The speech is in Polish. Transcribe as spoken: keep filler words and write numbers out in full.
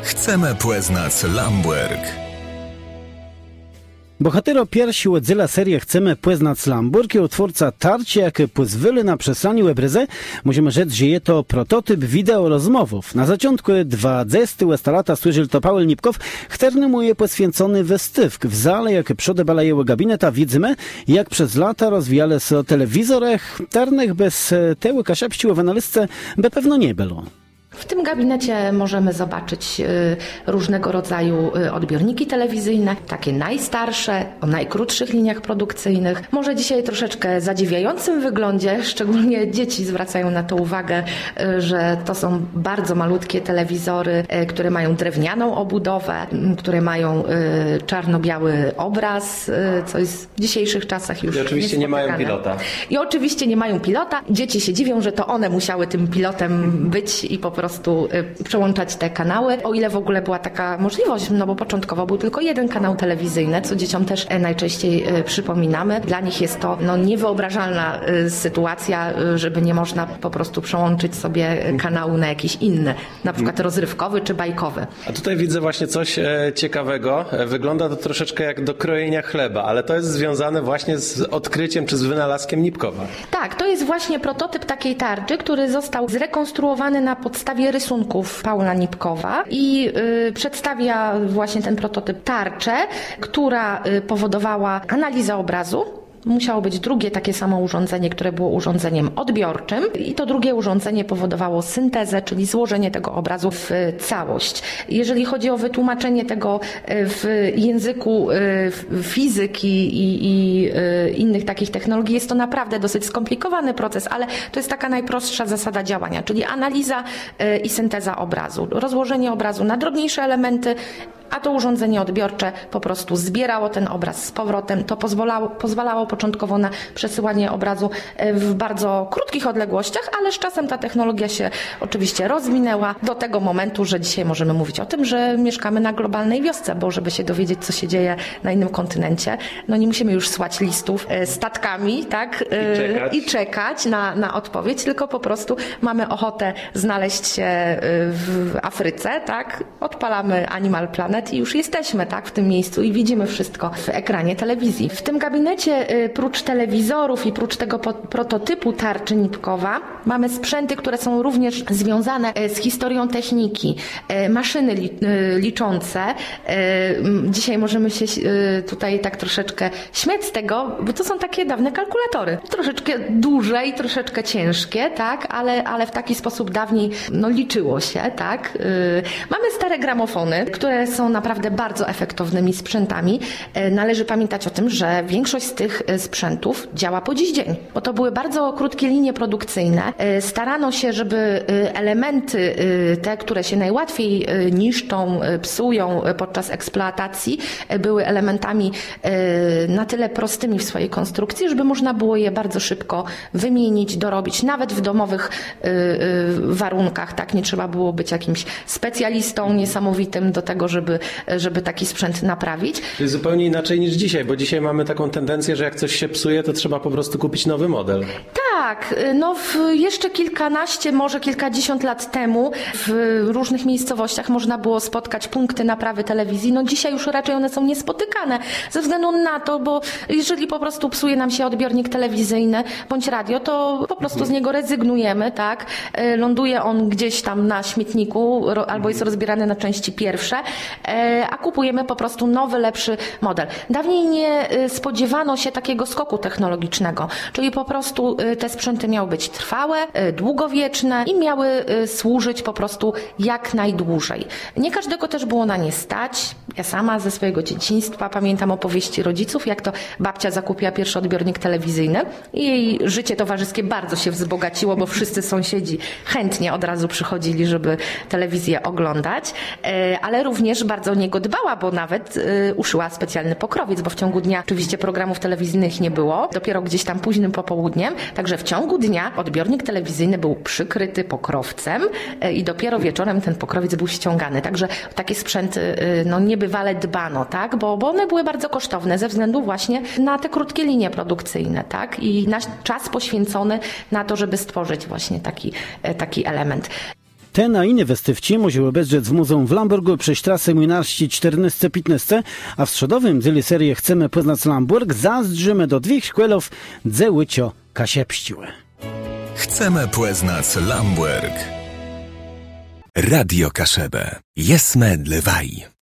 Chcemy poznać Lamborg. Bohatero piersi Łodzyla serii Chcemy poznać Lamborg i utwórca tarcie, jak pozwoli na przesłanie webreze, musimy rzec, że jest to prototyp wideo rozmowów. Na zaczątku dwadzieścia lata służył to Paweł Nipkow, któremu je poświęcony wystywk. W zale, jak przodebala jego gabineta, widzimy, jak przez lata rozwijale się o telewizorach, ternych bez tego kaszepściu w analystce by pewno nie było. W tym gabinecie możemy zobaczyć różnego rodzaju odbiorniki telewizyjne, takie najstarsze, o najkrótszych liniach produkcyjnych. Może dzisiaj troszeczkę zadziwiającym wyglądzie, szczególnie dzieci zwracają na to uwagę, że to są bardzo malutkie telewizory, które mają drewnianą obudowę, które mają czarno-biały obraz, co jest w dzisiejszych czasach już I oczywiście nie mają pilota. I oczywiście nie mają pilota. Dzieci się dziwią, że to one musiały tym pilotem być i po prostu prostu przełączać te kanały, o ile w ogóle była taka możliwość, no bo początkowo był tylko jeden kanał telewizyjny, co dzieciom też najczęściej przypominamy. Dla nich jest to no, niewyobrażalna sytuacja, żeby nie można po prostu przełączyć sobie kanału na jakiś inny, na przykład rozrywkowy czy bajkowy. A tutaj widzę właśnie coś ciekawego. Wygląda to troszeczkę jak do krojenia chleba, ale to jest związane właśnie z odkryciem czy z wynalazkiem Nipkowa. Tak, to jest właśnie prototyp takiej tarczy, który został zrekonstruowany na podstawie rysunków Paula Nipkowa i y, przedstawia właśnie ten prototyp tarczę, która y, powodowała analizę obrazu. Musiało być drugie takie samo urządzenie, które było urządzeniem odbiorczym i to drugie urządzenie powodowało syntezę, czyli złożenie tego obrazu w całość. Jeżeli chodzi o wytłumaczenie tego w języku fizyki i, i innych takich technologii, jest to naprawdę dosyć skomplikowany proces, ale to jest taka najprostsza zasada działania, czyli analiza i synteza obrazu. Rozłożenie obrazu na drobniejsze elementy, a to urządzenie odbiorcze po prostu zbierało ten obraz z powrotem. To pozwalało, pozwalało początkowo na przesyłanie obrazu w bardzo krótkich odległościach, ale z czasem ta technologia się oczywiście rozwinęła do tego momentu, że dzisiaj możemy mówić o tym, że mieszkamy na globalnej wiosce, bo żeby się dowiedzieć, co się dzieje na innym kontynencie, no nie musimy już słać listów statkami, tak? I czekać, I czekać na, na odpowiedź, tylko po prostu mamy ochotę znaleźć się w Afryce, tak? Odpalamy Animal Planet i już jesteśmy, tak, w tym miejscu i widzimy wszystko w ekranie telewizji. W tym gabinecie y, prócz telewizorów i prócz tego po, prototypu tarczy Nipkowa mamy sprzęty, które są również związane y, z historią techniki, y, maszyny li, y, liczące. Y, dzisiaj możemy się y, tutaj tak troszeczkę śmiać z tego, bo to są takie dawne kalkulatory. Troszeczkę duże i troszeczkę ciężkie, tak, ale, ale w taki sposób dawniej no, liczyło się, tak. Y, mamy stare gramofony, które są naprawdę bardzo efektownymi sprzętami. Należy pamiętać o tym, że większość z tych sprzętów działa po dziś dzień, bo to były bardzo krótkie linie produkcyjne. Starano się, żeby elementy te, które się najłatwiej niszczą, psują podczas eksploatacji, były elementami na tyle prostymi w swojej konstrukcji, żeby można było je bardzo szybko wymienić, dorobić, nawet w domowych warunkach. Tak, nie trzeba było być jakimś specjalistą niesamowitym do tego, żeby żeby taki sprzęt naprawić. To jest zupełnie inaczej niż dzisiaj, bo dzisiaj mamy taką tendencję, że jak coś się psuje, to trzeba po prostu kupić nowy model. Tak, no w jeszcze kilkanaście, może kilkadziesiąt lat temu w różnych miejscowościach można było spotkać punkty naprawy telewizji. No dzisiaj już raczej one są niespotykane ze względu na to, bo jeżeli po prostu psuje nam się odbiornik telewizyjny bądź radio, to po prostu z niego rezygnujemy, tak? Ląduje on gdzieś tam na śmietniku albo jest rozbierany na części pierwsze, a kupujemy po prostu nowy, lepszy model. Dawniej nie spodziewano się takiego skoku technologicznego, czyli po prostu te sprzęty miały być trwałe, długowieczne i miały służyć po prostu jak najdłużej. Nie każdego też było na nie stać. Ja sama ze swojego dzieciństwa pamiętam opowieści rodziców, jak to babcia zakupiła pierwszy odbiornik telewizyjny i jej życie towarzyskie bardzo się wzbogaciło, bo wszyscy sąsiedzi chętnie od razu przychodzili, żeby telewizję oglądać, ale również bardzo o niego dbała, bo nawet y, uszyła specjalny pokrowiec, bo w ciągu dnia oczywiście programów telewizyjnych nie było, dopiero gdzieś tam późnym popołudniem, także w ciągu dnia odbiornik telewizyjny był przykryty pokrowcem y, i dopiero wieczorem ten pokrowiec był ściągany, także takie sprzęty y, no niebywale dbano, tak, bo, bo one były bardzo kosztowne ze względu właśnie na te krótkie linie produkcyjne, tak, i nasz czas poświęcony na to, żeby stworzyć właśnie taki, y, taki element. Ten a inne wystywci możemy obejrzeć w muzeum w Lamburgu przez trasę młynarści czternaście piętnaście, a w strzodowym zyli serii Chcemy poznać Lamburg zazdrzymy do dwóch szkłelów, dze łycio kasiepściły. Chcemy poznać Lamburg. Radio Kaszebę. Jesme dlewaj.